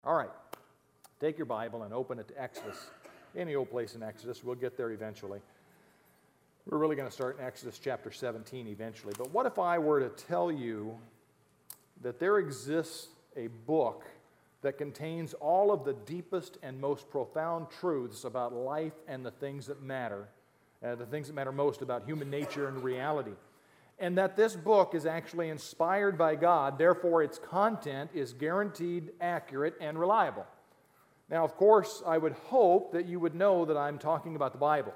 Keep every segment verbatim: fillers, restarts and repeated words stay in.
All right, take your Bible and open it to Exodus. Any old place in Exodus, we'll get there eventually. We're really going to start in Exodus chapter seventeen eventually. But what if I were to tell you that there exists a book that contains all of the deepest and most profound truths about life and the things that matter, uh, the things that matter most about human nature and reality, and that this book is actually inspired by God, therefore its content is guaranteed accurate and reliable? Now, of course, I would hope that you would know that I'm talking about the Bible.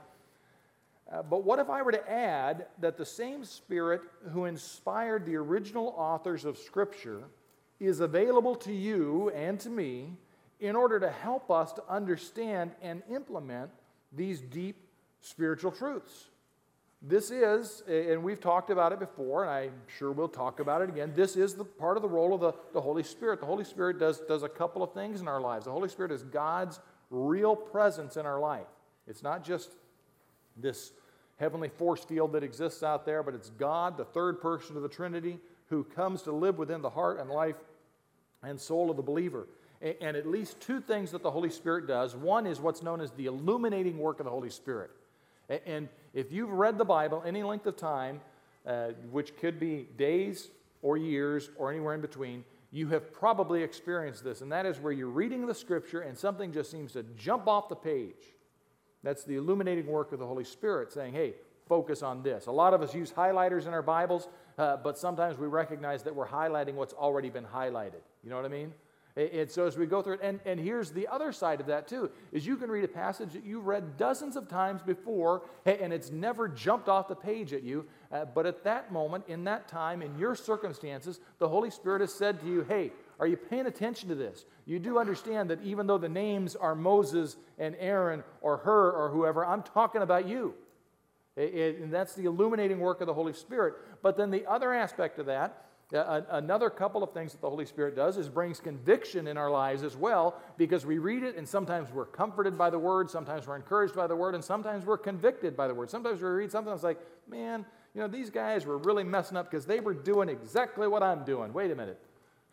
Uh, but what if I were to add that the same Spirit who inspired the original authors of Scripture is available to you and to me in order to help us to understand and implement these deep spiritual truths? This is, and we've talked about it before, and I'm sure we'll talk about it again, this is the part of the role of the, the Holy Spirit. The Holy Spirit does, does a couple of things in our lives. The Holy Spirit is God's real presence in our life. It's not just this heavenly force field that exists out there, but it's God, the third person of the Trinity, who comes to live within the heart and life and soul of the believer. And, and at least two things that the Holy Spirit does. One is what's known as the illuminating work of the Holy Spirit. And if you've read the Bible any length of time, uh, which could be days or years or anywhere in between, you have probably experienced this, and that is where you're reading the Scripture and something just seems to jump off the page. That's the illuminating work of the Holy Spirit saying, hey, focus on this. A lot of us use highlighters in our Bibles, uh, but sometimes we recognize that we're highlighting what's already been highlighted. You know what I mean? And so as we go through it, and, and here's the other side of that too, is you can read a passage that you've read dozens of times before, and it's never jumped off the page at you, uh, but at that moment, in that time, in your circumstances, the Holy Spirit has said to you, hey, are you paying attention to this? You do understand that even though the names are Moses and Aaron or her or whoever, I'm talking about you. It, it, and that's the illuminating work of the Holy Spirit. But then the other aspect of that, Uh, another couple of things that the Holy Spirit does is brings conviction in our lives as well, because we read it and sometimes we're comforted by the Word, sometimes we're encouraged by the Word, and sometimes we're convicted by the Word. Sometimes we read something that's like, man, you know, these guys were really messing up because they were doing exactly what I'm doing. Wait a minute.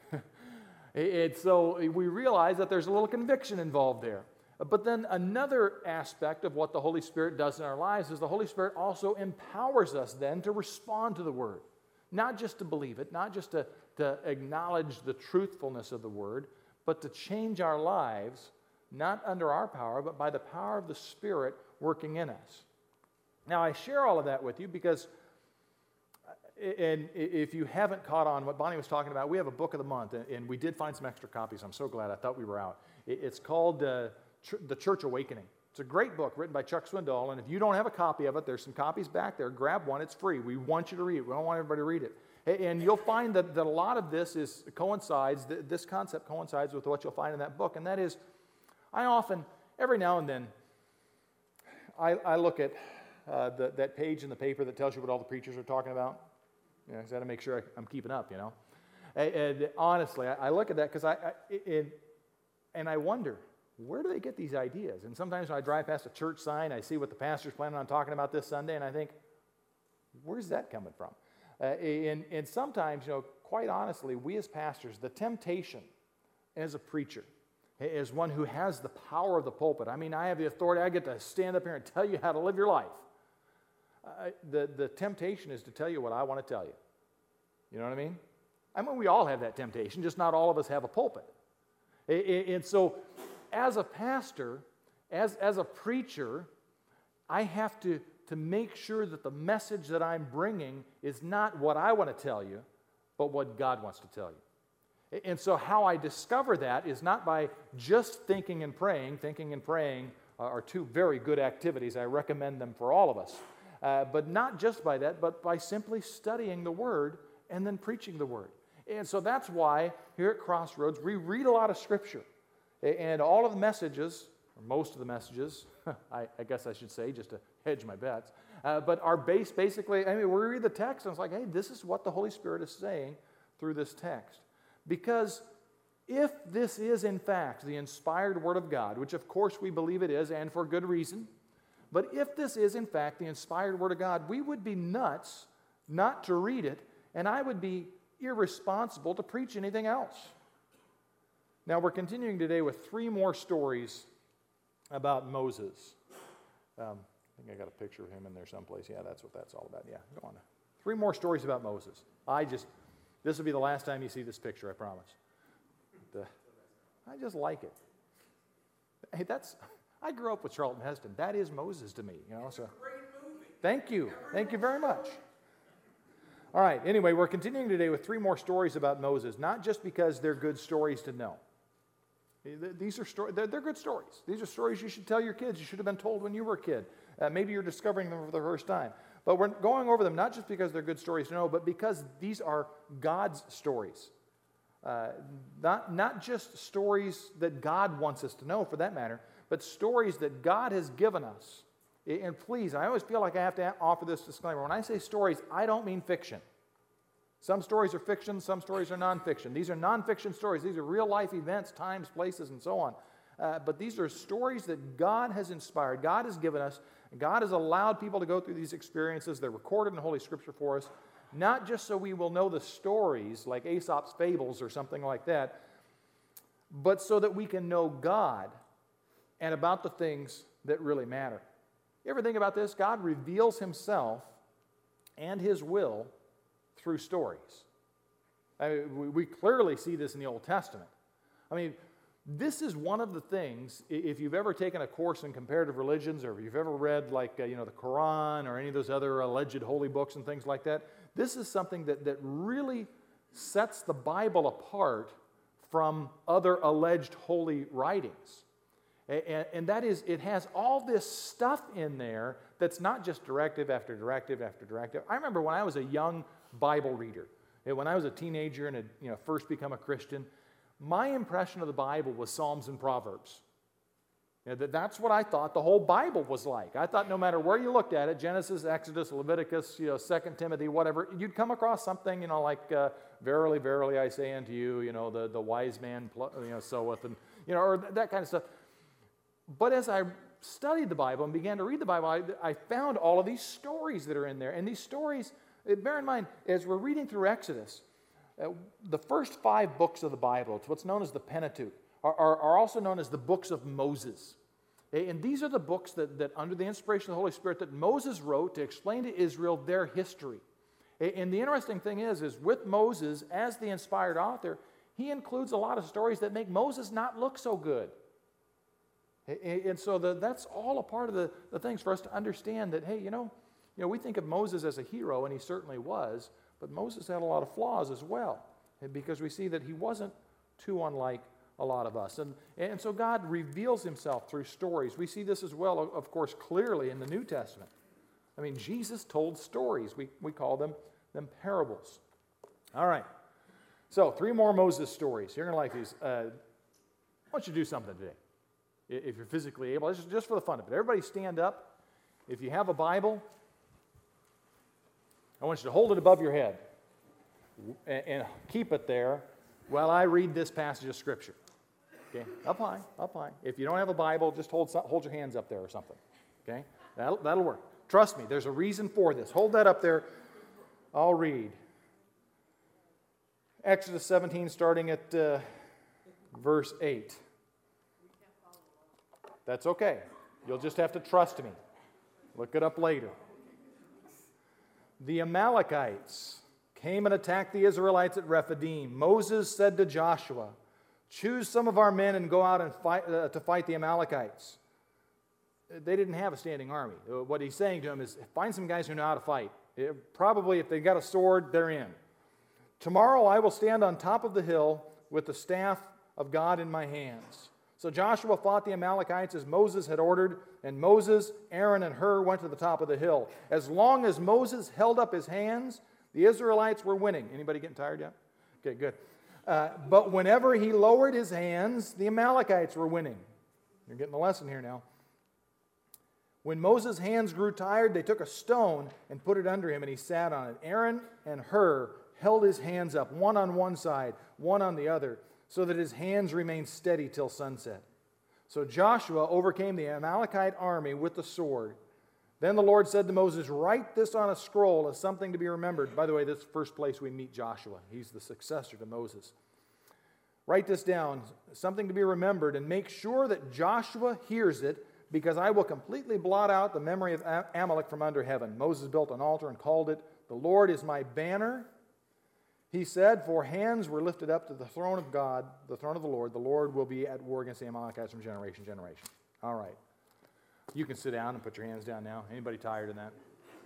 it, so we realize that there's a little conviction involved there. But then another aspect of what the Holy Spirit does in our lives is the Holy Spirit also empowers us then to respond to the Word. Not just to believe it, not just to, to acknowledge the truthfulness of the Word, but to change our lives, not under our power, but by the power of the Spirit working in us. Now, I share all of that with you because, and if you haven't caught on what Bonnie was talking about, we have a book of the month, and we did find some extra copies. I'm so glad. I thought we were out. It's called uh, The Church Awakening. It's a great book written by Chuck Swindoll, and if you don't have a copy of it, there's some copies back there. Grab one. It's free. We want you to read it. We don't want everybody to read it. And you'll find that, that a lot of this is coincides, this concept coincides with what you'll find in that book, and that is, I often, every now and then, I, I look at uh, the, that page in the paper that tells you what all the preachers are talking about. You know, I got to make sure I, I'm keeping up, you know. And, and honestly, I, I look at that because I, I it, and I wonder, where do they get these ideas? And sometimes when I drive past a church sign, I see what the pastor's planning on talking about this Sunday, and I think, where's that coming from? Uh, and, and sometimes, you know, quite honestly, we as pastors, the temptation as a preacher, as one who has the power of the pulpit, I mean, I have the authority, I get to stand up here and tell you how to live your life. Uh, the, the temptation is to tell you what I want to tell you. You know what I mean? I mean, we all have that temptation, just not all of us have a pulpit. And so, as a pastor, as, as a preacher, I have to, to make sure that the message that I'm bringing is not what I want to tell you, but what God wants to tell you. And so how I discover that is not by just thinking and praying. Thinking and praying are two very good activities. I recommend them for all of us. Uh, but not just by that, but by simply studying the Word and then preaching the Word. And so that's why here at Crossroads, we read a lot of Scripture. And all of the messages, or most of the messages, I, I guess I should say, just to hedge my bets, uh, but are based basically, I mean, we read the text and it's like, hey, this is what the Holy Spirit is saying through this text. Because if this is in fact the inspired Word of God, which of course we believe it is, and for good reason, but if this is in fact the inspired Word of God, we would be nuts not to read it, and I would be irresponsible to preach anything else. Now, we're continuing today with three more stories about Moses. Um, I think I got a picture of him in there someplace. Yeah, that's what that's all about. Yeah, go on. Three more stories about Moses. I just, this will be the last time you see this picture, I promise. The, I just like it. Hey, that's, I grew up with Charlton Heston. That is Moses to me, you know, so. Thank you. Thank you very much. All right, anyway, we're continuing today with three more stories about Moses, not just because they're good stories to know. These are stories, they're, they're good stories. These are stories you should tell your kids. You should have been told when you were a kid. Uh, maybe you're discovering them for the first time. But we're going over them not just because they're good stories to know, but because these are God's stories. Uh, not, not just stories that God wants us to know, for that matter, but stories that God has given us. And please, I always feel like I have to offer this disclaimer. When I say stories, I don't mean fiction. Some stories are fiction, some stories are nonfiction. These are nonfiction stories. These are real-life events, times, places, and so on. Uh, but these are stories that God has inspired, God has given us. God has allowed people to go through these experiences. They're recorded in Holy Scripture for us, not just so we will know the stories like Aesop's fables or something like that, but so that we can know God and about the things that really matter. You ever think about this? God reveals Himself and His will through stories. I mean, we, we clearly see this in the Old Testament. I mean, this is one of the things, if you've ever taken a course in comparative religions or if you've ever read like, uh, you know, the Quran or any of those other alleged holy books and things like that, this is something that, that really sets the Bible apart from other alleged holy writings. And, and that is, it has all this stuff in there that's not just directive after directive after directive. I remember when I was a young Bible reader, and when I was a teenager and had, you know, first become a Christian, my impression of the Bible was Psalms and Proverbs. You know, that, that's what I thought the whole Bible was like. I thought no matter where you looked at it, Genesis, Exodus, Leviticus, you know, Second Timothy, whatever, you'd come across something, you know, like, uh, verily, verily, I say unto you, you know, the, the wise man, you know, soweth, and, you know, or that kind of stuff. But as I studied the Bible and began to read the Bible, I, I found all of these stories that are in there. And these stories, bear in mind, as we're reading through Exodus, uh, the first five books of the Bible, it's what's known as the Pentateuch, are, are, are also known as the books of Moses. And these are the books that, that, under the inspiration of the Holy Spirit, that Moses wrote to explain to Israel their history. And the interesting thing is, is with Moses as the inspired author, he includes a lot of stories that make Moses not look so good. And so the, that's all a part of the, the things for us to understand that, hey, you know, you know, we think of Moses as a hero, and he certainly was, but Moses had a lot of flaws as well, because we see that he wasn't too unlike a lot of us. And, and so God reveals Himself through stories. We see this as well, of course, clearly in the New Testament. I mean, Jesus told stories. We, we call them, them parables. All right. So, three more Moses stories. You're going to like these. Uh, I want you to do something today. If you're physically able, just, just for the fun of it. Everybody stand up. If you have a Bible, I want you to hold it above your head and, and keep it there while I read this passage of Scripture. Okay? Up high, up high. If you don't have a Bible, just hold, hold your hands up there or something. Okay? That'll, that'll work. Trust me, there's a reason for this. Hold that up there. I'll read. Exodus seventeen, starting at uh, verse eight. That's okay. You'll just have to trust me. Look it up later. The Amalekites came and attacked the Israelites at Rephidim. Moses said to Joshua, "Choose some of our men and go out and fight uh, to fight the Amalekites." They didn't have a standing army. What he's saying to them is, find some guys who know how to fight. It, probably if they got a sword, they're in. Tomorrow I will stand on top of the hill with the staff of God in my hands. So Joshua fought the Amalekites as Moses had ordered, and Moses, Aaron, and Hur went to the top of the hill. As long as Moses held up his hands, the Israelites were winning. Anybody getting tired yet? Okay, good. Uh, but whenever he lowered his hands, the Amalekites were winning. You're getting the lesson here now. When Moses' hands grew tired, they took a stone and put it under him, and he sat on it. Aaron and Hur held his hands up, one on one side, one on the other, so that his hands remained steady till sunset. So Joshua overcame the Amalekite army with the sword. Then the Lord said to Moses, "Write this on a scroll as something to be remembered." By the way, this is the first place we meet Joshua. He's the successor to Moses. Write this down, something to be remembered, and make sure that Joshua hears it, because I will completely blot out the memory of Amalek from under heaven. Moses built an altar and called it, "The Lord is my banner." He said, "For hands were lifted up to the throne of God, the throne of the Lord. The Lord will be at war against the Amalekites from generation to generation." All right. You can sit down and put your hands down now. Anybody tired of that?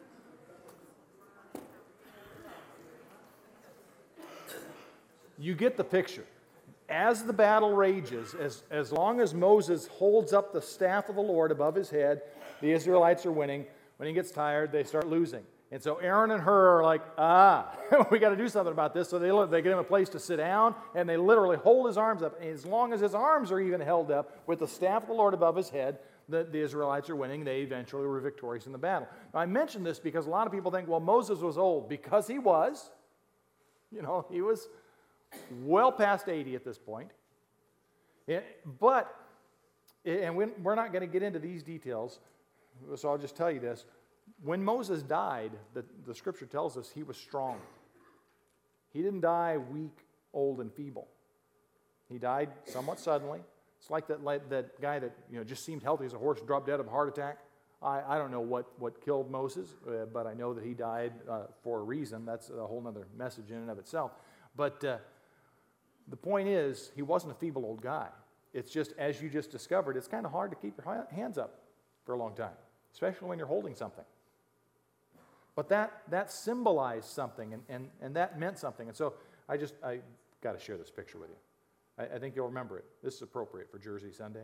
You get the picture. As the battle rages, as, as long as Moses holds up the staff of the Lord above his head, the Israelites are winning. When he gets tired, they start losing. And so Aaron and Hur are like, ah, we got to do something about this. So they, they get him a place to sit down, and they literally hold his arms up. And as long as his arms are even held up with the staff of the Lord above his head, the, the Israelites are winning. They eventually were victorious in the battle. Now, I mention this because a lot of people think, well, Moses was old. Because he was. You know, he was well past eighty at this point. But, and we're not going to get into these details, so I'll just tell you this. When Moses died, the, the scripture tells us he was strong. He didn't die weak, old, and feeble. He died somewhat suddenly. It's like that, like that guy that you know just seemed healthy as a horse, dropped dead of a heart attack. I, I don't know what, what killed Moses, uh, but I know that he died uh, for a reason. That's a whole other message in and of itself. But uh, the point is, he wasn't a feeble old guy. It's just, as you just discovered, it's kind of hard to keep your hands up for a long time, especially when you're holding something. But that, that symbolized something, and, and, and that meant something. And so I just, I got to share this picture with you. I, I think you'll remember it. This is appropriate for Jersey Sunday.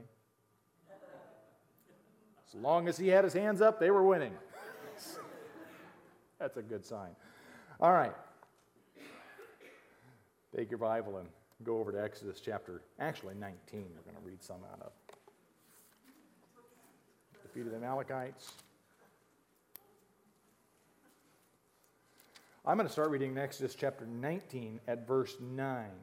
As long as he had his hands up, they were winning. That's a good sign. All right. Take your Bible and go over to Exodus chapter, actually nineteen, we're going to read some out of. Defeat of the Amalekites. I'm going to start reading in Exodus chapter nineteen at verse nine.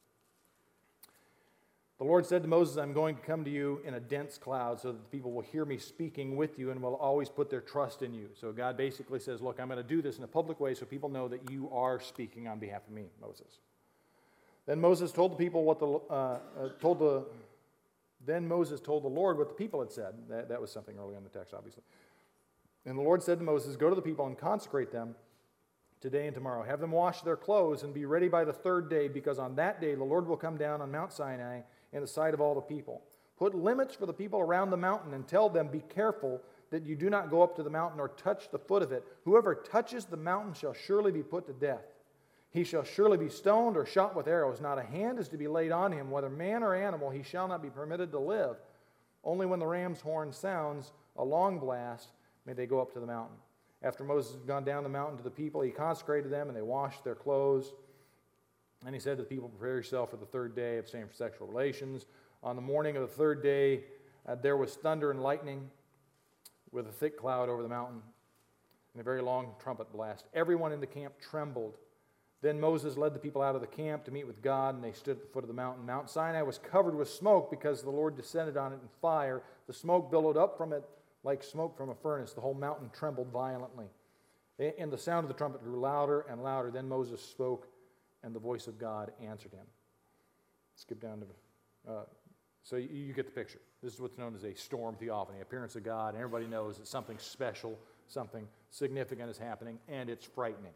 The Lord said to Moses, "I'm going to come to you in a dense cloud so that the people will hear me speaking with you and will always put their trust in you." So God basically says, look, I'm going to do this in a public way so people know that you are speaking on behalf of me, Moses. Then Moses told the people what the uh, uh, told the. Then Moses told the Lord what the people had said. That, that was something early in the text, obviously. And the Lord said to Moses, "Go to the people and consecrate them today and tomorrow. Have them wash their clothes and be ready by the third day, because on that day the Lord will come down on Mount Sinai in the sight of all the people. Put limits for the people around the mountain and tell them, be careful that you do not go up to the mountain or touch the foot of it. Whoever touches the mountain shall surely be put to death. He shall surely be stoned or shot with arrows. Not a hand is to be laid on him, whether man or animal. He shall not be permitted to live. Only when the ram's horn sounds a long blast may they go up to the mountain." After Moses had gone down the mountain to the people, he consecrated them, and they washed their clothes. And he said to the people, "Prepare yourself for the third day, abstain from sexual relations." On the morning of the third day, uh, there was thunder and lightning with a thick cloud over the mountain and a very long trumpet blast. Everyone in the camp trembled. Then Moses led the people out of the camp to meet with God, and they stood at the foot of the mountain. Mount Sinai was covered with smoke because the Lord descended on it in fire. The smoke billowed up from it like smoke from a furnace. The whole mountain trembled violently. And the sound of the trumpet grew louder and louder. Then Moses spoke, and the voice of God answered him. Skip down to... Uh, so you, you get the picture. This is what's known as a storm theophany, appearance of God. And everybody knows that something special, something significant is happening, and it's frightening.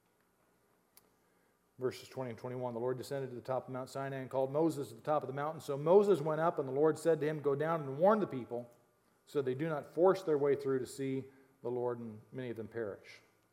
Verses twenty and twenty-one, the Lord descended to the top of Mount Sinai and called Moses to the top of the mountain. So Moses went up, and the Lord said to him, "Go down and warn the people, so they do not force their way through to see the Lord, and many of them perish."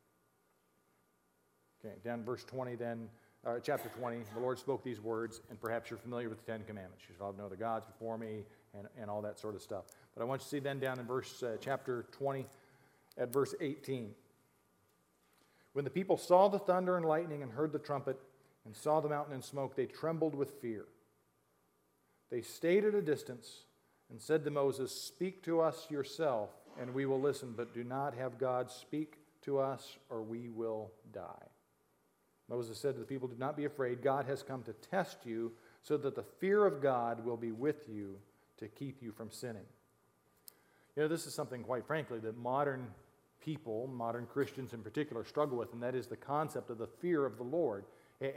Okay, down in verse twenty then, uh, chapter twenty, the Lord spoke these words, and perhaps you're familiar with the Ten Commandments. You shall have no other gods before me, and, and all that sort of stuff. But I want you to see then down in verse uh, chapter twenty, at verse eighteen. When the people saw the thunder and lightning and heard the trumpet and saw the mountain in smoke, they trembled with fear. They stayed at a distance and said to Moses, "Speak to us yourself, and we will listen, but do not have God speak to us, or we will die." Moses said to the people, "Do not be afraid. God has come to test you, so that the fear of God will be with you to keep you from sinning." You know, this is something, quite frankly, that modern people, modern Christians in particular, struggle with, and that is the concept of the fear of the Lord. And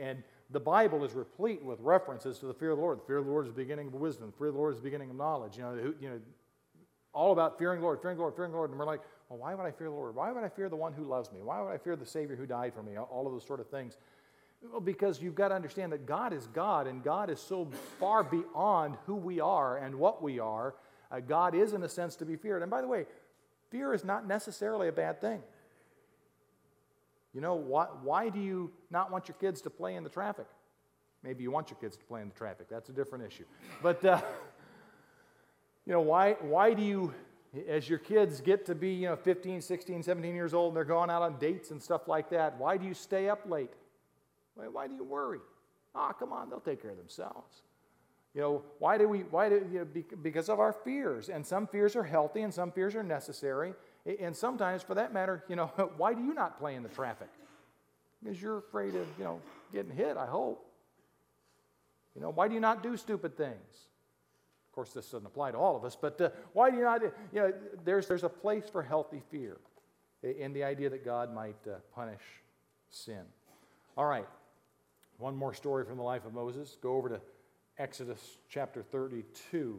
the Bible is replete with references to the fear of the Lord. The fear of the Lord is the beginning of wisdom. The fear of the Lord is the beginning of knowledge. You know, who, you know, all about fearing the Lord, fearing the Lord, fearing the Lord. And we're like, well, why would I fear the Lord? Why would I fear the one who loves me? Why would I fear the Savior who died for me? All of those sort of things. Well, because you've got to understand that God is God, and God is so far beyond who we are and what we are. Uh, God is, in a sense, to be feared. And by the way, fear is not necessarily a bad thing. You know, why, why do you not want your kids to play in the traffic? Maybe you want your kids to play in the traffic. That's a different issue. But, uh, you know, why, why do you, as your kids get to be, you know, fifteen, sixteen, seventeen years old, and they're going out on dates and stuff like that, why do you stay up late? Why, why do you worry? Ah, oh, come on, they'll take care of themselves. You know, why do we, why do, you know, because of our fears. And some fears are healthy and some fears are necessary. And sometimes, for that matter, you know, why do you not play in the traffic? Because you're afraid of, you know, getting hit, I hope. You know, why do you not do stupid things? Of course, this doesn't apply to all of us, but uh, why do you not, you know, there's, there's a place for healthy fear in the idea that God might uh, punish sin. All right, one more story from the life of Moses. Go over to Exodus chapter thirty-two.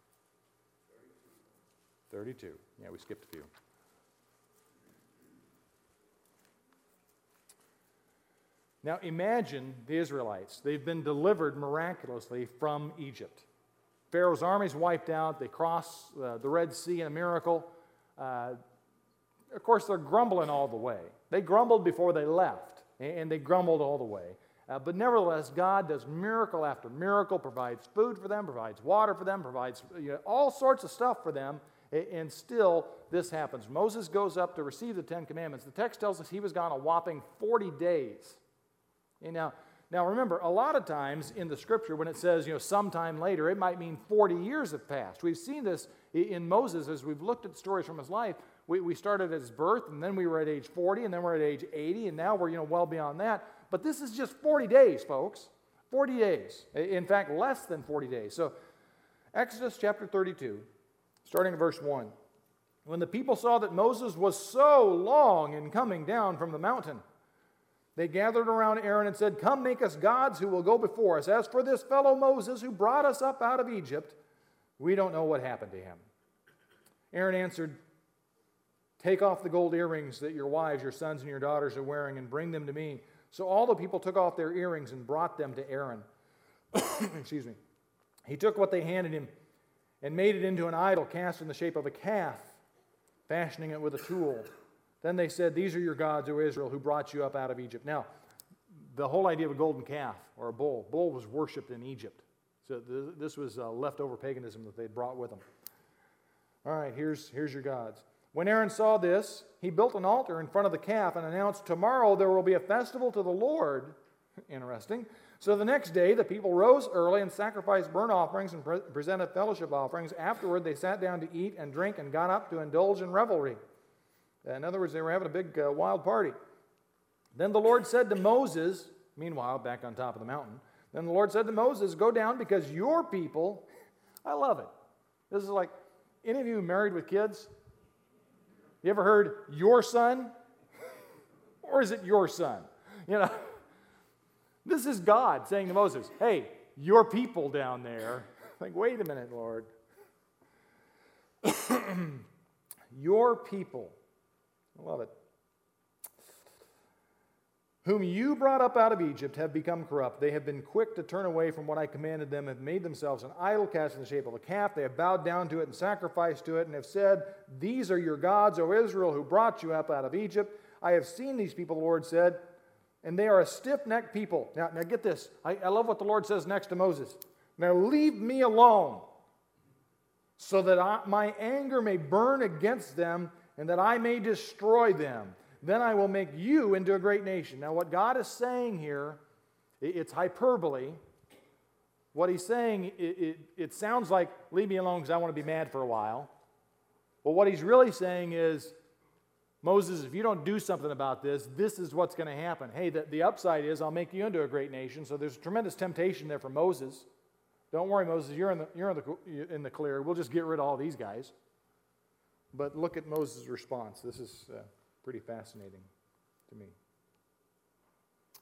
thirty-two. Yeah, we skipped a few. Now imagine the Israelites. They've been delivered miraculously from Egypt. Pharaoh's army's wiped out. They cross uh, the Red Sea in a miracle. Uh, of course, they're grumbling all the way. They grumbled before they left, and they grumbled all the way. Uh, but nevertheless, God does miracle after miracle, provides food for them, provides water for them, provides you know, all sorts of stuff for them, and still this happens. Moses goes up to receive the Ten Commandments. The text tells us he was gone a whopping forty days. And now, now remember, a lot of times in the Scripture, when it says, you know, sometime later, it might mean forty years have passed. We've seen this in Moses as we've looked at stories from his life. We, we started at his birth, and then we were at age forty, and then we're at age eighty, and now we're, you know, well beyond that. But this is just forty days, folks. forty days. In fact, less than forty days. So, Exodus chapter thirty-two, starting at verse one. When the people saw that Moses was so long in coming down from the mountain, they gathered around Aaron and said, "Come, make us gods who will go before us. As for this fellow Moses who brought us up out of Egypt, we don't know what happened to him." Aaron answered, "Take off the gold earrings that your wives, your sons, and your daughters are wearing and bring them to me." So all the people took off their earrings and brought them to Aaron. Excuse me. He took what they handed him and made it into an idol cast in the shape of a calf, fashioning it with a tool. Then they said, "These are your gods, O Israel, who brought you up out of Egypt." Now, the whole idea of a golden calf or a bull, bull was worshipped in Egypt. So th- this was uh, leftover paganism that they'd brought with them. All right, here's, here's your gods. When Aaron saw this, he built an altar in front of the calf and announced, "Tomorrow there will be a festival to the Lord." Interesting. So the next day, the people rose early and sacrificed burnt offerings and pre- presented fellowship offerings. Afterward, they sat down to eat and drink and got up to indulge in revelry. In other words, they were having a big uh, wild party. Then the Lord said to Moses, meanwhile, back on top of the mountain, then the Lord said to Moses, "Go down because your people," I love it. This is like, any of you married with kids? You ever heard "your son"? Or is it "your son"? You know, this is God saying to Moses, "Hey, your people down there." Like, wait a minute, Lord. Your people. I love it. "Whom you brought up out of Egypt have become corrupt. They have been quick to turn away from what I commanded them, have made themselves an idol cast in the shape of a calf. They have bowed down to it and sacrificed to it, and have said, 'These are your gods, O Israel, who brought you up out of Egypt.' I have seen these people," the Lord said, "and they are a stiff-necked people." Now, now get this. I, I love what the Lord says next to Moses. "Now leave me alone, so that I, my anger may burn against them, and that I may destroy them. Then I will make you into a great nation." Now, what God is saying here, it's hyperbole. What he's saying, it, it, it sounds like, "Leave me alone because I want to be mad for a while." But what he's really saying is, "Moses, if you don't do something about this, this is what's going to happen. Hey, the, the upside is I'll make you into a great nation." So there's tremendous temptation there for Moses. Don't worry, Moses, you're in the, you're in the, in the clear. We'll just get rid of all these guys. But look at Moses' response. This is uh, pretty fascinating to me.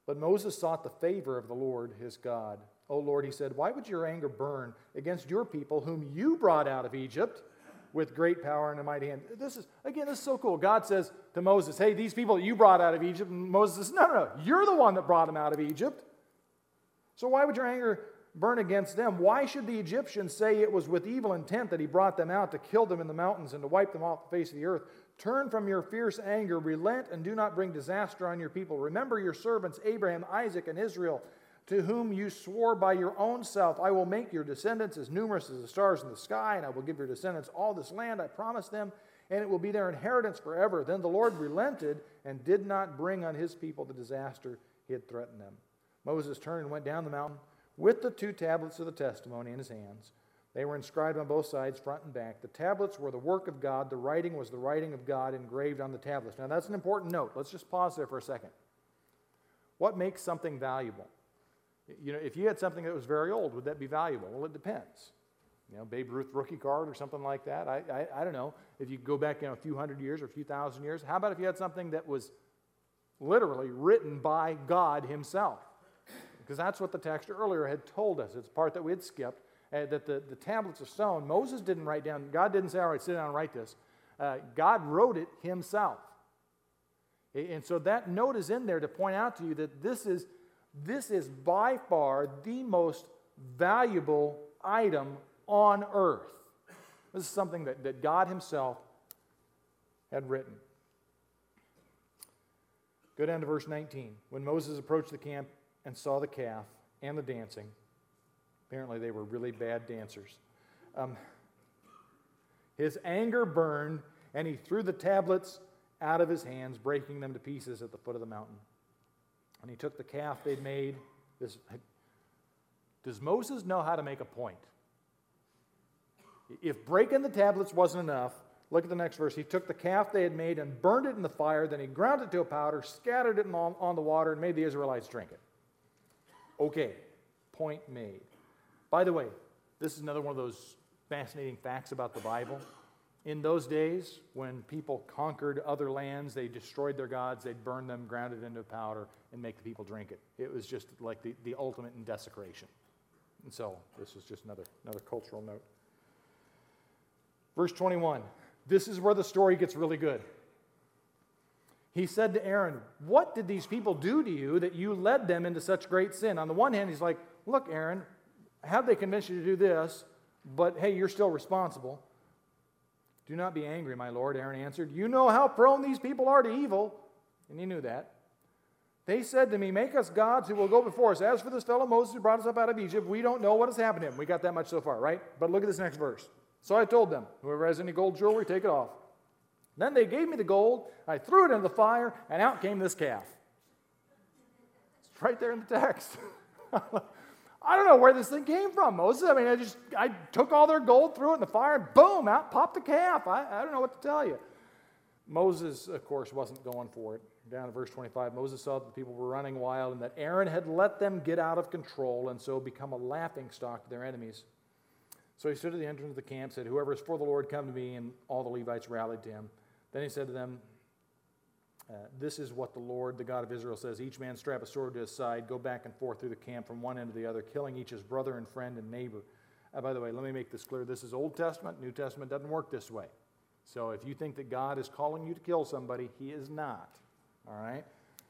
But Moses sought the favor of the Lord his God. O Lord, he said, why would your anger burn against your people whom you brought out of Egypt with great power and a mighty hand? This is, again, this is so cool. God says to Moses, hey, these people that you brought out of Egypt. And Moses says, no, no, no, you're the one that brought them out of Egypt. So why would your anger burn against them? Why should the Egyptians say it was with evil intent that he brought them out to kill them in the mountains and to wipe them off the face of the earth? Turn from your fierce anger, relent, and do not bring disaster on your people. Remember your servants Abraham, Isaac, and Israel, to whom you swore by your own self, I will make your descendants as numerous as the stars in the sky, and I will give your descendants all this land I promised them, and it will be their inheritance forever. Then the Lord relented and did not bring on his people the disaster he had threatened them. Moses turned and went down the mountain with the two tablets of the testimony in his hands. They were inscribed on both sides, front and back. The tablets were the work of God. The writing was the writing of God engraved on the tablets. Now, that's an important note. Let's just pause there for a second. What makes something valuable? You know, if you had something that was very old, would that be valuable? Well, it depends. You know, Babe Ruth rookie card or something like that. I, I, I don't know. If you go back, you know, a few hundred years or a few thousand years, how about if you had something that was literally written by God himself? Because that's what the text earlier had told us. It's a part that we had skipped. Uh, that the, the tablets of stone, Moses didn't write down, God didn't say, all right, sit down and write this. Uh, God wrote it himself. And so that note is in there to point out to you that this is, this is by far the most valuable item on earth. This is something that, that God himself had written. Go down to verse nineteen. When Moses approached the camp and saw the calf and the dancing, apparently they were really bad dancers. Um, his anger burned, and he threw the tablets out of his hands, breaking them to pieces at the foot of the mountain. And he took the calf they'd made. This, does Moses know how to make a point? If breaking the tablets wasn't enough, look at the next verse. He took the calf they had made and burned it in the fire. Then he ground it to a powder, scattered it on, on the water, and made the Israelites drink it. Okay, point made. By the way, this is another one of those fascinating facts about the Bible. In those days, when people conquered other lands, they destroyed their gods, they'd burn them, ground it into powder, and make the people drink it. It was just like the, the ultimate in desecration. And so, this is just another, another cultural note. Verse twenty-one, this is where the story gets really good. He said to Aaron, what did these people do to you that you led them into such great sin? On the one hand, he's like, look, Aaron, have they convinced you to do this? But hey, you're still responsible. Do not be angry, my lord, Aaron answered. You know how prone these people are to evil. And he knew that. They said to me, make us gods who will go before us. As for this fellow Moses who brought us up out of Egypt, we don't know what has happened to him. We got that much so far, right? But look at this next verse. So I told them, whoever has any gold jewelry, take it off. Then they gave me the gold. I threw it into the fire, and out came this calf. It's right there in the text. I don't know where this thing came from, Moses. I mean, I just, I took all their gold, threw it in the fire, and boom, out popped the calf. I, I don't know what to tell you. Moses, of course, wasn't going for it. Down in verse twenty-five, Moses saw that the people were running wild and that Aaron had let them get out of control and so become a laughingstock to their enemies. So he stood at the entrance of the camp, said, whoever is for the Lord, come to me, and all the Levites rallied to him. Then he said to them, Uh, this is what the Lord, the God of Israel, says. Each man strap a sword to his side, go back and forth through the camp from one end to the other, killing each his brother and friend and neighbor. Uh, by the way, let me make this clear. This is Old Testament. New Testament doesn't work this way. So if you think that God is calling you to kill somebody, he is not. All right?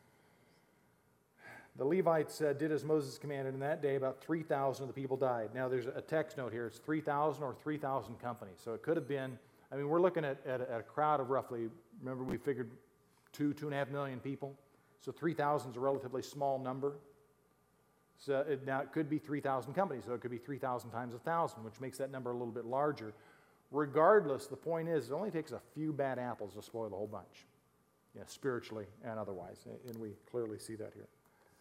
The Levites uh, did as Moses commanded, and that day about three thousand of the people died. Now there's a text note here. It's three thousand or three thousand companies. So it could have been, I mean, we're looking at, at, a, at a crowd of roughly, remember we figured two, two and a half million people. So three thousand is a relatively small number. So it, now it could be three thousand companies, so it could be three thousand times one thousand, which makes that number a little bit larger. Regardless, the point is, it only takes a few bad apples to spoil the whole bunch, yeah, spiritually and otherwise, and we clearly see that here.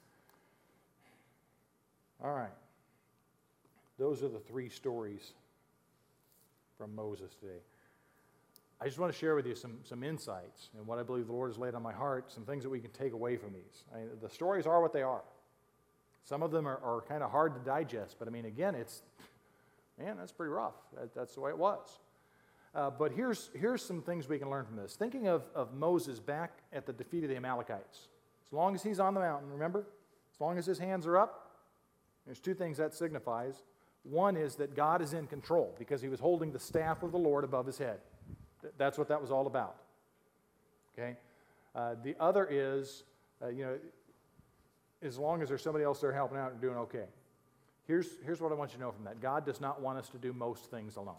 All right. Those are the three stories from Moses today. I just want to share with you some, some insights and what I believe the Lord has laid on my heart, some things that we can take away from these. I mean, the stories are what they are. Some of them are, are kind of hard to digest, but I mean, again, it's, man, that's pretty rough. That, that's the way it was. Uh, but here's, here's some things we can learn from this. Thinking of, of Moses back at the defeat of the Amalekites. As long as he's on the mountain, remember? As long as his hands are up, there's two things that signifies. One is that God is in control because he was holding the staff of the Lord above his head. That's what that was all about. Okay? Uh, the other is, uh, you know, as long as there's somebody else there helping out and doing okay. Here's, here's what I want you to know from that. God does not want us to do most things alone.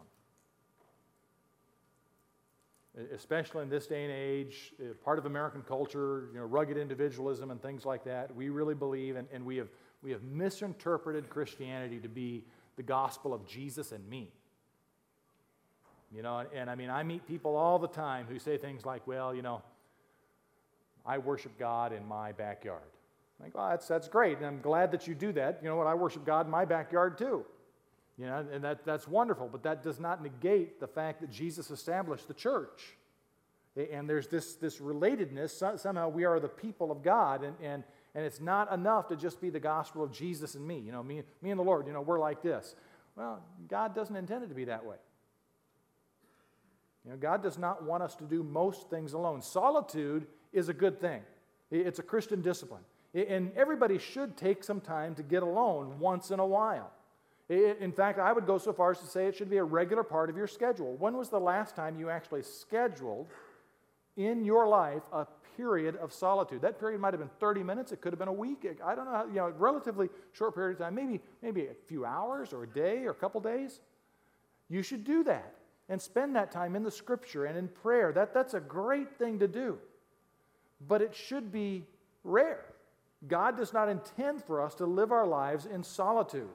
Especially in this day and age, uh, part of American culture, you know, rugged individualism and things like that, we really believe, and, and we have we have misinterpreted Christianity to be the gospel of Jesus and me. You know, and, and I mean, I meet people all the time who say things like, well, you know, I worship God in my backyard. I'm like, well, that's, that's great, and I'm glad that you do that. You know what, I worship God in my backyard too. You know, and that, that's wonderful, but that does not negate the fact that Jesus established the church. And there's this, this relatedness. Somehow we are the people of God, and, and, and it's not enough to just be the gospel of Jesus and me. You know, me, me and the Lord, you know, we're like this. Well, God doesn't intend it to be that way. You know, God does not want us to do most things alone. Solitude is a good thing. It's a Christian discipline. And everybody should take some time to get alone once in a while. In fact, I would go so far as to say it should be a regular part of your schedule. When was the last time you actually scheduled in your life a period of solitude? That period might have been thirty minutes. It could have been a week. I don't know, you know, a relatively short period of time, maybe, maybe a few hours or a day or a couple days. You should do that and spend that time in the Scripture and in prayer. That, that's a great thing to do. But it should be rare. God does not intend for us to live our lives in solitude.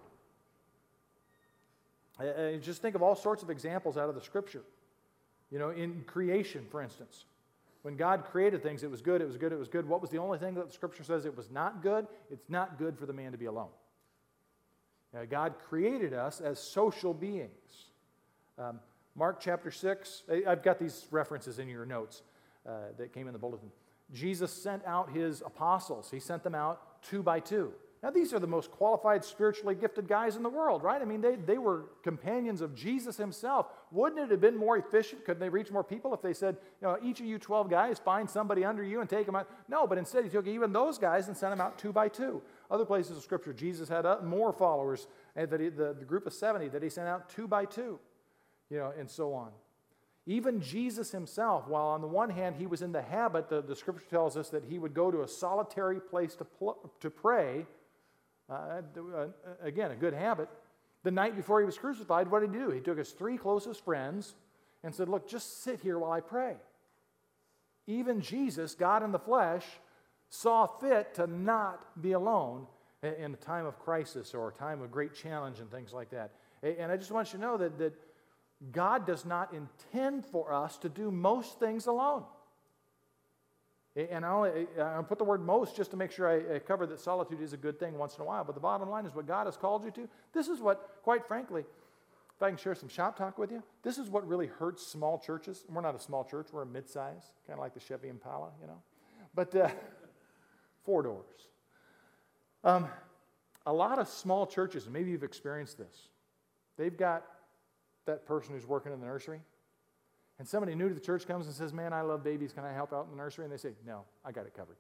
Uh, just think of all sorts of examples out of the Scripture. You know, in creation, for instance. When God created things, it was good, it was good, it was good. What was the only thing that the Scripture says it was not good? It's not good for the man to be alone. Uh, God created us as social beings. Um, Mark chapter six, I've got these references in your notes uh, that came in the bulletin. Jesus sent out his apostles. He sent them out two by two. Now, these are the most qualified, spiritually gifted guys in the world, right? I mean, they, they were companions of Jesus himself. Wouldn't it have been more efficient? Could they reach more people if they said, you know, each of you twelve guys, find somebody under you and take them out? No, but instead he took even those guys and sent them out two by two. Other places of Scripture, Jesus had uh, more followers, and that he, the, the group of seventy that he sent out two by two, you know, and so on. Even Jesus himself, while on the one hand he was in the habit, the, the Scripture tells us that he would go to a solitary place to, pl- to pray. Uh, uh, again, a good habit. The night before he was crucified, what did he do? He took his three closest friends and said, look, just sit here while I pray. Even Jesus, God in the flesh, saw fit to not be alone in a time of crisis or a time of great challenge and things like that. And I just want you to know that, that God does not intend for us to do most things alone. And I'll, I'll put the word most just to make sure I, I cover that solitude is a good thing once in a while. But the bottom line is what God has called you to. This is what, quite frankly, if I can share some shop talk with you, this is what really hurts small churches. We're not a small church. We're a mid-size, kind of like the Chevy Impala, you know. But uh, four doors. Um, a lot of small churches, and maybe you've experienced this, they've got that person who's working in the nursery. And somebody new to the church comes and says, man, I love babies. Can I help out in the nursery? And they say, no, I got it covered.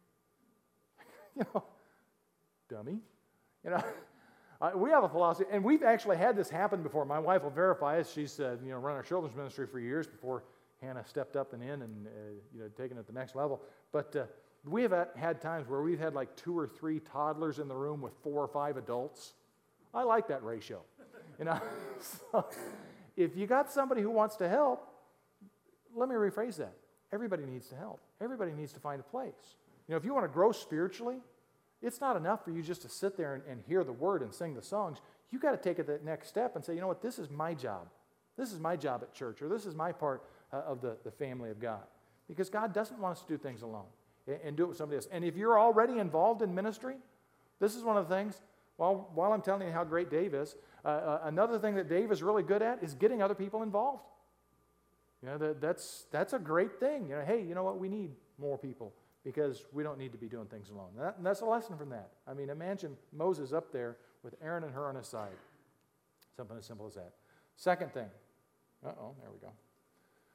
You know, dummy. You know, uh, we have a philosophy, and we've actually had this happen before. My wife will verify it. She's uh, you know, run our children's ministry for years before Hannah stepped up and in and uh, you know, taken it to the next level. But uh, we have had times where we've had like two or three toddlers in the room with four or five adults. I like that ratio. You know, so if you got somebody who wants to help, let me rephrase that. Everybody needs to help. Everybody needs to find a place. You know, if you want to grow spiritually, it's not enough for you just to sit there and, and hear the word and sing the songs. You got to take it that next step and say, you know what, this is my job. This is my job at church, or this is my part uh, of the, the family of God. Because God doesn't want us to do things alone and, and do it with somebody else. And if you're already involved in ministry, this is one of the things, while, while I'm telling you how great Dave is, uh, uh, another thing that Dave is really good at is getting other people involved. You know, that, that's, that's a great thing. You know, hey, you know what? We need more people because we don't need to be doing things alone. That, and that's a lesson from that. I mean, imagine Moses up there with Aaron and Hur on his side. Something as simple as that. Second thing. Uh-oh, there we go.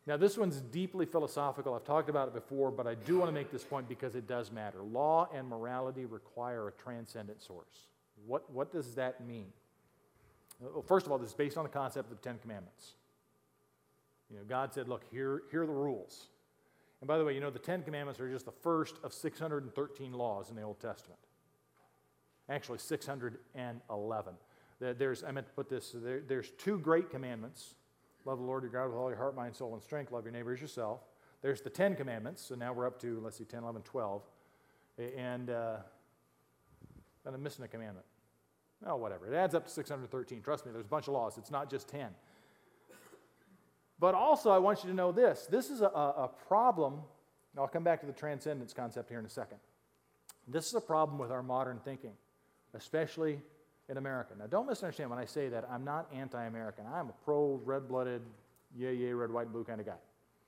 Now, this one's deeply philosophical. I've talked about it before, but I do want to make this point because it does matter. Law and morality require a transcendent source. What, what does that mean? Well, first of all, this is based on the concept of the Ten Commandments. You know, God said, look, here, here are the rules. And by the way, you know, the Ten Commandments are just the first of six hundred thirteen laws in the Old Testament. Actually, six hundred eleven. There's, I meant to put this, there, there's two great commandments. Love the Lord your God with all your heart, mind, soul, and strength. Love your neighbor as yourself. There's the Ten Commandments. So now we're up to, let's see, ten, eleven, twelve. And uh, then I'm missing a commandment. Oh, whatever. It adds up to six hundred thirteen. Trust me, there's a bunch of laws. It's not just ten. But also, I want you to know this. This is a, a problem. And I'll come back to the transcendence concept here in a second. This is a problem with our modern thinking, especially in America. Now, don't misunderstand when I say that. I'm not anti-American. I'm a pro, red-blooded, yay, yay, red, white, blue kind of guy.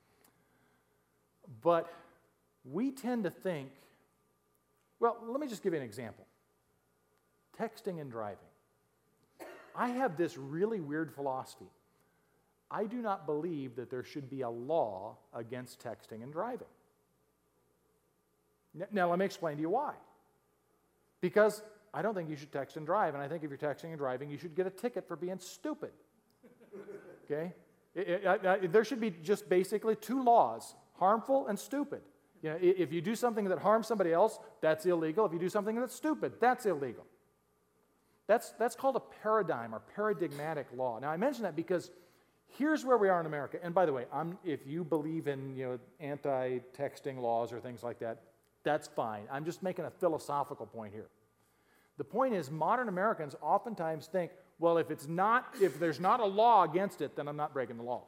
But we tend to think, well, let me just give you an example. Texting and driving. I have this really weird philosophy. I do not believe that there should be a law against texting and driving. Now, let me explain to you why. Because I don't think you should text and drive, and I think if you're texting and driving, you should get a ticket for being stupid. Okay? It, it, I, I, there should be just basically two laws, harmful and stupid. You know, if you do something that harms somebody else, that's illegal. If you do something that's stupid, that's illegal. That's, that's called a paradigm or paradigmatic law. Now, I mention that because here's where we are in America. And by the way, I'm, if you believe in you know, anti-texting laws or things like that, that's fine. I'm just making a philosophical point here. The point is, modern Americans oftentimes think, well, if it's not, if there's not a law against it, then I'm not breaking the law.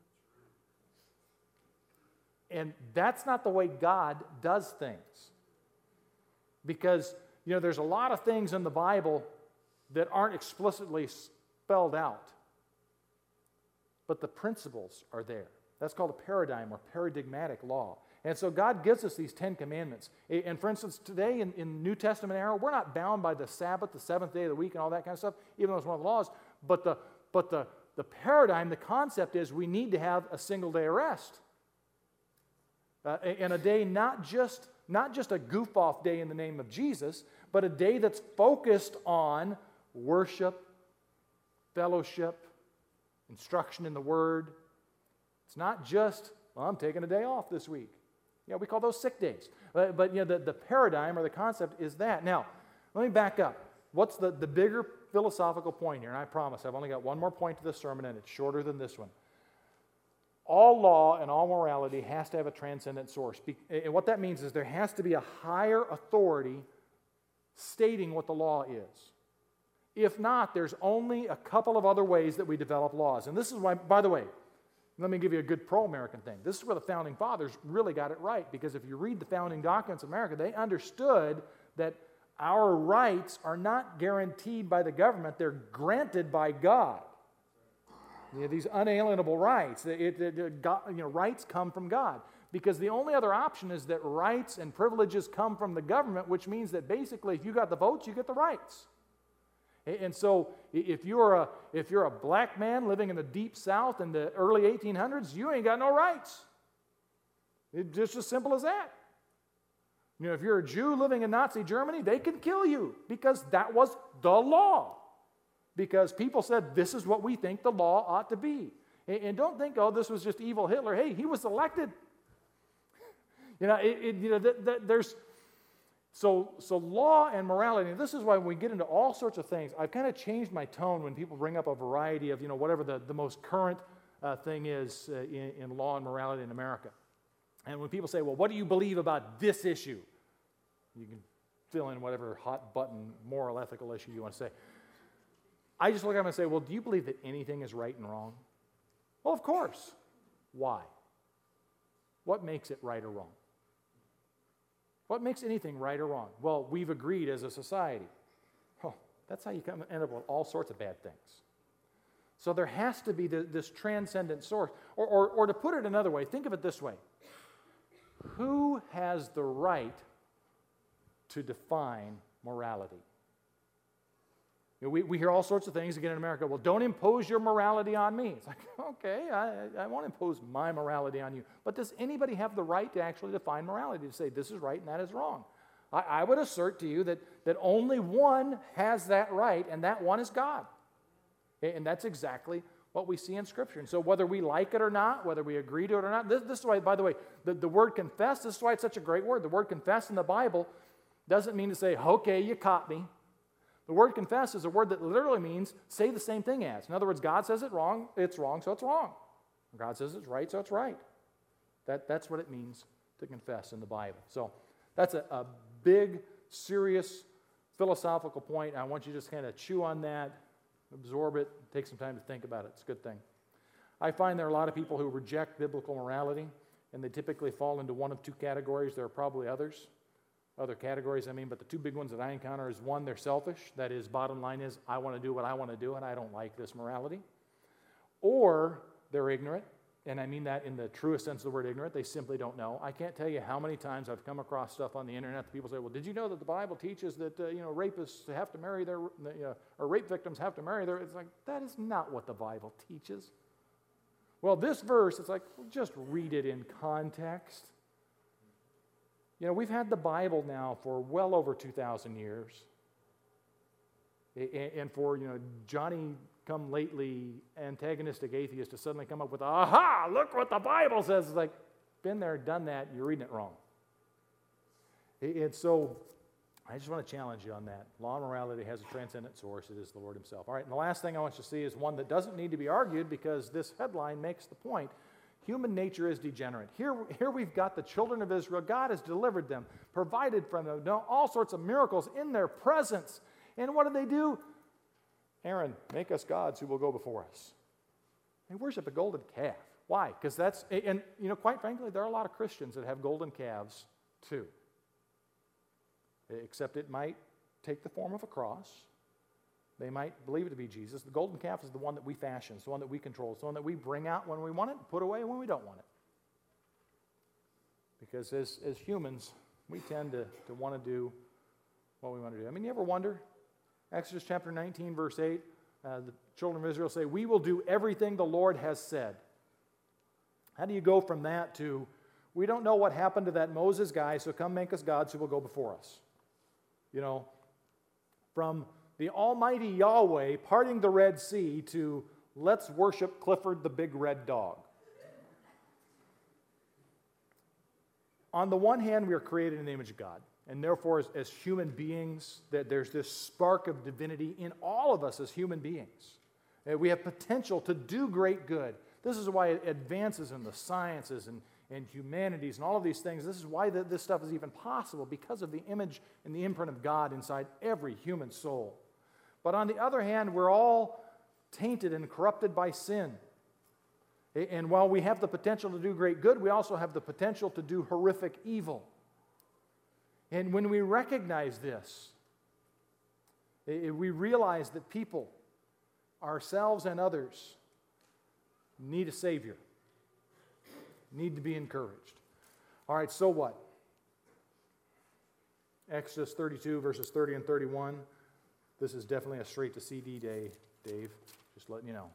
And that's not the way God does things. Because, you know, there's a lot of things in the Bible that aren't explicitly spelled out. But the principles are there. That's called a paradigm or paradigmatic law. And so God gives us these Ten Commandments. And for instance, today in, in New Testament era, we're not bound by the Sabbath, the seventh day of the week, and all that kind of stuff, even though it's one of the laws. But the, but the, the paradigm, the concept is we need to have a single day of rest. Uh, and a day not just, not just a goof-off day in the name of Jesus, but a day that's focused on worship, fellowship, instruction in the Word. It's not just, well, I'm taking a day off this week. Yeah, we call those sick days. But, but you know, the, the paradigm or the concept is that. Now, let me back up. What's the, the bigger philosophical point here? And I promise I've only got one more point to this sermon, and it's shorter than this one. All law and all morality has to have a transcendent source. And what that means is there has to be a higher authority stating what the law is. If not, there's only a couple of other ways that we develop laws. And this is why, by the way, let me give you a good pro-American thing. This is where the Founding Fathers really got it right, because if you read the founding documents of America, they understood that our rights are not guaranteed by the government, they're granted by God. You know, these unalienable rights, it, it, it, God, you know, rights come from God. Because the only other option is that rights and privileges come from the government, which means that basically if you got the votes, you get the rights. And so if you're a, if you're a black man living in the deep South in the early eighteen hundreds, you ain't got no rights. It's just as simple as that. You know, if you're a Jew living in Nazi Germany, they can kill you because that was the law. Because people said, this is what we think the law ought to be. And don't think, oh, this was just evil Hitler. Hey, he was elected. You know, it, it, you know th- th- there's... So, so law and morality, and this is why when we get into all sorts of things, I've kind of changed my tone when people bring up a variety of, you know, whatever the, the most current uh, thing is uh, in, in law and morality in America. And when people say, well, what do you believe about this issue? You can fill in whatever hot button moral, ethical issue you want to say. I just look at them and say, well, do you believe that anything is right and wrong? Well, of course. Why? What makes it right or wrong? What makes anything right or wrong? Well, we've agreed as a society. Oh, that's how you come, end up with all sorts of bad things. So there has to be the, this transcendent source. Or, or, or to put it another way, think of it this way. Who has the right to define morality? You know, we, we hear all sorts of things again in America. Well, don't impose your morality on me. It's like, okay, I, I won't impose my morality on you. But does anybody have the right to actually define morality, to say this is right and that is wrong? I, I would assert to you that, that only one has that right, and that one is God. And that's exactly what we see in Scripture. And so whether we like it or not, whether we agree to it or not, this, this is why, by the way, the, the word confess, this is why it's such a great word. The word confess in the Bible doesn't mean to say, okay, you caught me. The word confess is a word that literally means say the same thing as. In other words, God says it wrong, it's wrong, so it's wrong. God says it's right, so it's right. That, that's what it means to confess in the Bible. So that's a, a big, serious, philosophical point. I want you to just kind of chew on that, absorb it, take some time to think about it. It's a good thing. I find there are a lot of people who reject biblical morality, and they typically fall into one of two categories. There are probably others. Other categories, I mean, but the two big ones that I encounter is, one, they're selfish. That is, bottom line is, I want to do what I want to do, and I don't like this morality. Or they're ignorant, and I mean that in the truest sense of the word ignorant. They simply don't know. I can't tell you how many times I've come across stuff on the internet that people say, well, did you know that the Bible teaches that, uh, you know, rapists have to marry their, uh, or rape victims have to marry their, it's like, that is not what the Bible teaches. Well, this verse, it's like, well, just read it in context. You know, we've had the Bible now for well over two thousand years. And for, you know, Johnny-come-lately antagonistic atheists to suddenly come up with, aha, look what the Bible says. It's like, been there, done that, you're reading it wrong. And so, I just want to challenge you on that. Law and morality has a transcendent source. It is the Lord himself. All right, and the last thing I want you to see is one that doesn't need to be argued, because this headline makes the point. Human nature is degenerate. Here, here we've got the children of Israel. God has delivered them, provided for them, done all sorts of miracles in their presence. And what do they do? Aaron, make us gods who will go before us. They worship a golden calf. Why? Because that's, and you know, quite frankly, there are a lot of Christians that have golden calves too. Except it might take the form of a cross. They might believe it to be Jesus. The golden calf is the one that we fashion. It's the one that we control. It's the one that we bring out when we want it and put away when we don't want it. Because as, as humans, we tend to, to want to do what we want to do. I mean, you ever wonder? Exodus chapter nineteen, verse eight, uh, the children of Israel say, we will do everything the Lord has said. How do you go from that to, we don't know what happened to that Moses guy, so come make us gods who will go before us? You know, from the almighty Yahweh parting the Red Sea to let's worship Clifford the big red dog. On the one hand, we are created in the image of God. And therefore, as, as human beings, that there's this spark of divinity in all of us as human beings. And we have potential to do great good. This is why it advances in the sciences and, and humanities and all of these things. This is why the, this stuff is even possible, because of the image and the imprint of God inside every human soul. But on the other hand, we're all tainted and corrupted by sin. And while we have the potential to do great good, we also have the potential to do horrific evil. And when we recognize this, we realize that people, ourselves and others, need a Savior, need to be encouraged. All right, so what? Exodus thirty-two, verses thirty and thirty-one. This is definitely a straight to C D day, Dave, just letting you know.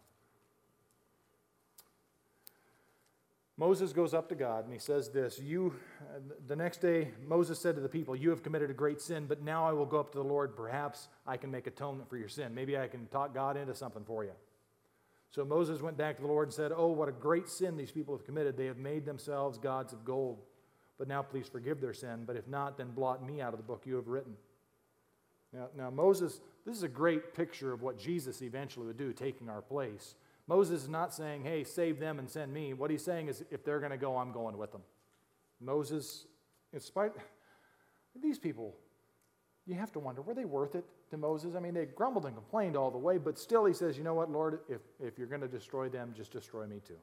Moses goes up to God and he says this, you, uh, the next day Moses said to the people, you have committed a great sin, but now I will go up to the Lord, perhaps I can make atonement for your sin. Maybe I can talk God into something for you. So Moses went back to the Lord and said, oh, what a great sin these people have committed. They have made themselves gods of gold. But now please forgive their sin, but if not, then blot me out of the book you have written. Now, now Moses, this is a great picture of what Jesus eventually would do, taking our place. Moses is not saying, hey, save them and send me. What he's saying is, if they're going to go, I'm going with them. Moses, in spite, these people, you have to wonder, were they worth it to Moses? I mean, they grumbled and complained all the way, but still he says, you know what, Lord, if, if you're going to destroy them, just destroy me too.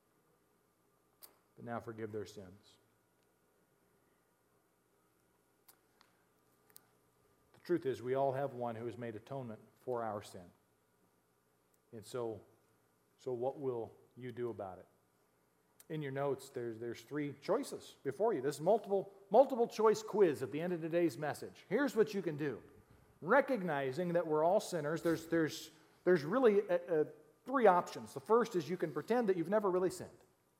But now forgive their sins. The truth is, we all have one who has made atonement for our sin. And so, so what will you do about it? In your notes, there's, there's three choices before you. This is multiple, multiple choice quiz at the end of today's message. Here's what you can do. recognizing that we're all sinners, there's, there's, there's really a, a, three options. The first is you can pretend that you've never really sinned.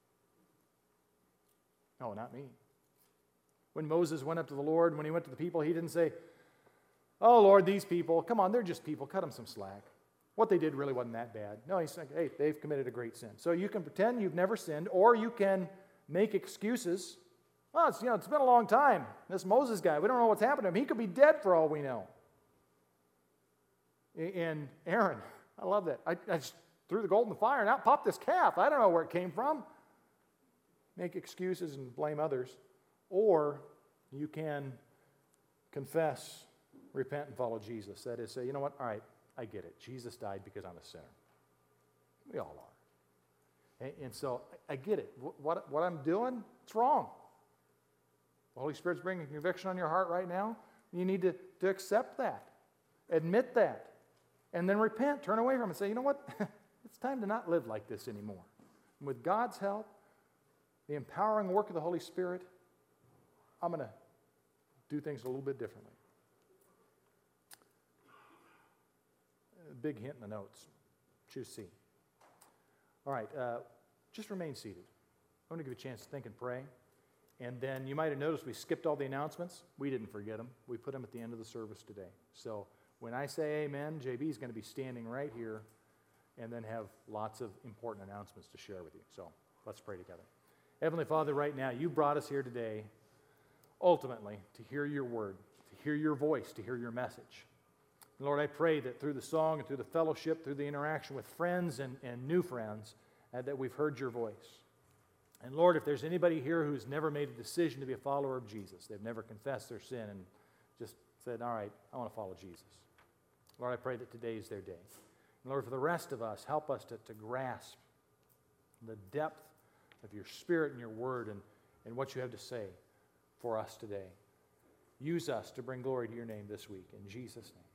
No, not me. When Moses went up to the Lord, when he went to the people, he didn't say, oh, Lord, these people, come on, they're just people, cut them some slack. What they did really wasn't that bad. No, he's like, hey, they've committed a great sin. So you can pretend you've never sinned, or you can make excuses. Oh, it's, you know, it's been a long time. This Moses guy, we don't know what's happened to him. He could be dead for all we know. And Aaron, I love that. I, I just threw the gold in the fire and out popped this calf. I don't know where it came from. Make excuses and blame others. Or you can confess, repent, and follow Jesus. That is, say, you know what? All right, I get it. Jesus died because I'm a sinner. We all are. And, and so I, I get it. What, what I'm doing, it's wrong. The Holy Spirit's bringing conviction on your heart right now. You need to, to accept that. Admit that. And then repent. Turn away from it and say, you know what? It's time to not live like this anymore. And with God's help, the empowering work of the Holy Spirit, I'm going to do things a little bit differently. A big hint in the notes. Choose C. All right, uh, just remain seated. I want to give you a chance to think and pray. And then you might have noticed we skipped all the announcements. We didn't forget them. We put them at the end of the service today. So when I say amen, J B is going to be standing right here and then have lots of important announcements to share with you. So let's pray together. Heavenly Father, right now, you brought us here today ultimately to hear your word, to hear your voice, to hear your message. And Lord, I pray that through the song and through the fellowship, through the interaction with friends and, and new friends, uh, that we've heard your voice. And Lord, if there's anybody here who's never made a decision to be a follower of Jesus, they've never confessed their sin and just said, all right, I want to follow Jesus. Lord, I pray that today is their day. And Lord, for the rest of us, help us to, to grasp the depth of your Spirit and your word and, and what you have to say for us today. Use us to bring glory to your name this week. In Jesus' name.